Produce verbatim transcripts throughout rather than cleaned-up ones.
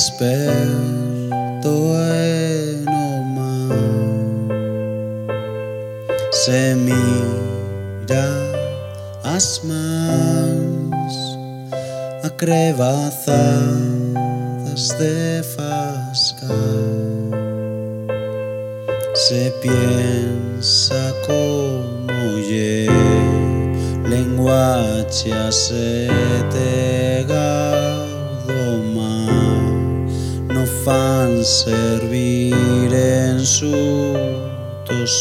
disperto en o mar, se mira as mans acrebazadas de fascar, se piensa como lle lenguaxe asetegado mar, no fan servir en sus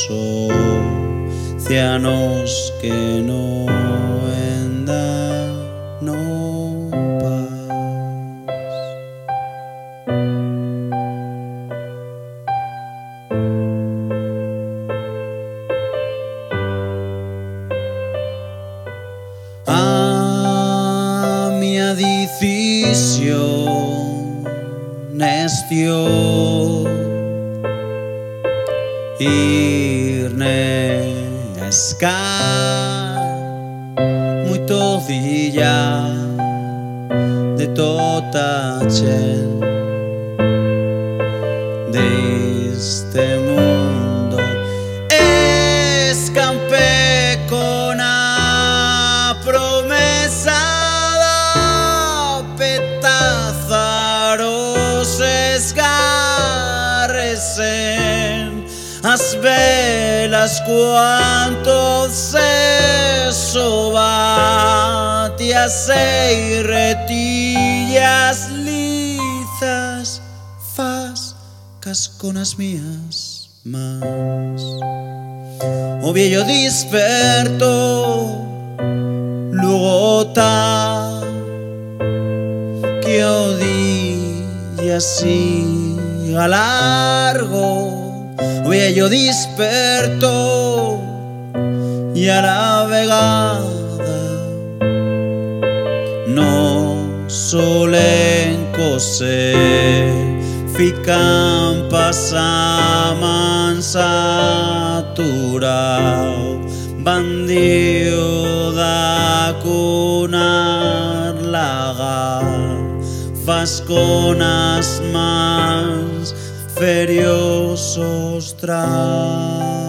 océanos que no endan no paz. A miña decisión nescio irne a escar moito día de tota chen deste mundo, escampé con a promesa da petazaros esgarresen as velas cuanto se sobatias e retillas lizas fascas con as mías mans. O viejo disperto luego ta que o día siga largo, o viejo disperto y a la vegada no solen coser, fican pasaman saturao, bandido da cunar lagar, fas con as mans feriosos tras.